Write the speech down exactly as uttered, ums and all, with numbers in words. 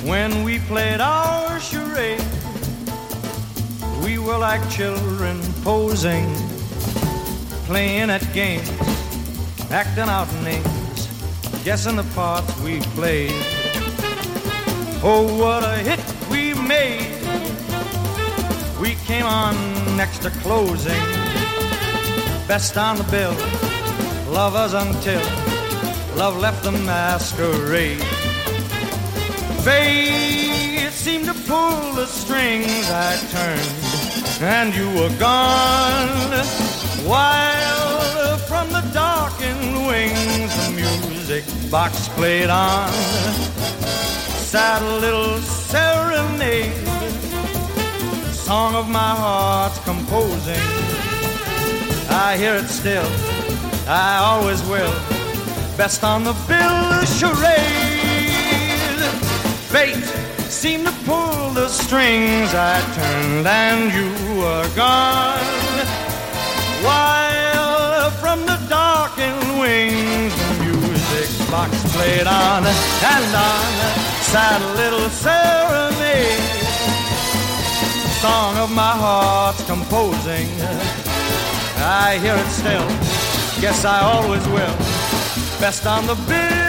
when we played our charade. We were like children posing, playing at games, acting out names, guessing the parts we played. Oh, what a hit we made. We came on next to closing, best on the bill, lovers until love left the masquerade. Fate seemed to pull the strings. I turned and you were gone, while from the darkened wings the music box played on. Sad little serenade, song of my heart's composing. I hear it still, I always will, best on the bill charade. Fate seemed to pull the strings. I turned and you were gone, while from the darkened wings the music box played on and on. Sad little serenade, song of my heart's composing. I hear it still, guess I always will, best on the bill